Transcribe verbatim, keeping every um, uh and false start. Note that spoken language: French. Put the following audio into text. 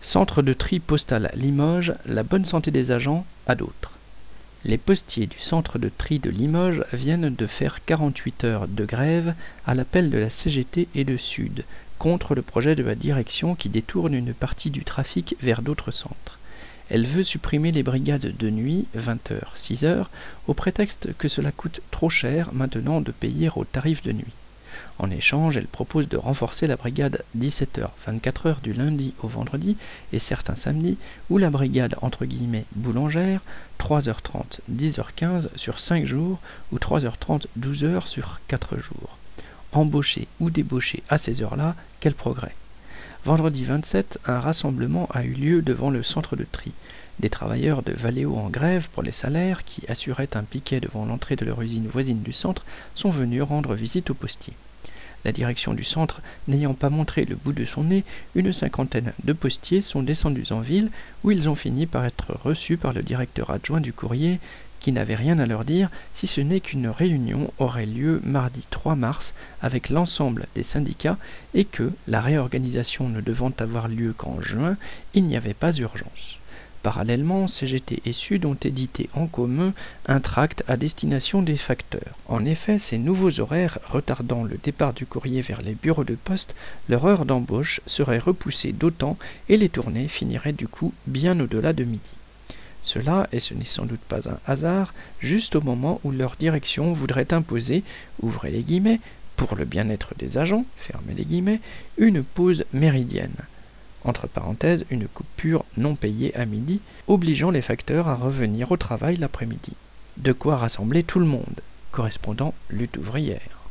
Centre de tri postal Limoges, la bonne santé des agents à d'autres. Les postiers du centre de tri de Limoges viennent de faire quarante-huit heures de grève à l'appel de la C G T et de Sud, contre le projet de la direction qui détourne une partie du trafic vers d'autres centres. Elle veut supprimer les brigades de nuit, vingt heures, six heures, au prétexte que cela coûte trop cher maintenant de payer au tarif de nuit. En échange, elle propose de renforcer la brigade dix-sept heures, vingt-quatre heures du lundi au vendredi et certains samedis, ou la brigade entre guillemets boulangère, trois heures trente, dix heures quinze sur cinq jours ou trois heures trente, douze heures sur quatre jours. Embaucher ou débaucher à ces heures-là, quel progrès! Vendredi vingt-sept, un rassemblement a eu lieu devant le centre de tri. Des travailleurs de Valeo en grève pour les salaires, qui assuraient un piquet devant l'entrée de leur usine voisine du centre, sont venus rendre visite aux postiers. La direction du centre n'ayant pas montré le bout de son nez, une cinquantaine de postiers sont descendus en ville où ils ont fini par être reçus par le directeur adjoint du courrier qui n'avait rien à leur dire si ce n'est qu'une réunion aurait lieu mardi trois mars avec l'ensemble des syndicats et que, la réorganisation ne devant avoir lieu qu'en juin, il n'y avait pas urgence. Parallèlement, C G T et Sud ont édité en commun un tract à destination des facteurs. En effet, ces nouveaux horaires retardant le départ du courrier vers les bureaux de poste, leur heure d'embauche serait repoussée d'autant et les tournées finiraient du coup bien au-delà de midi. Cela, et ce n'est sans doute pas un hasard, juste au moment où leur direction voudrait imposer, ouvrez les guillemets, pour le bien-être des agents, fermez les guillemets, une pause méridienne. Entre parenthèses, une coupure non payée à midi, obligeant les facteurs à revenir au travail l'après-midi. De quoi rassembler tout le monde, correspondant lutte ouvrière.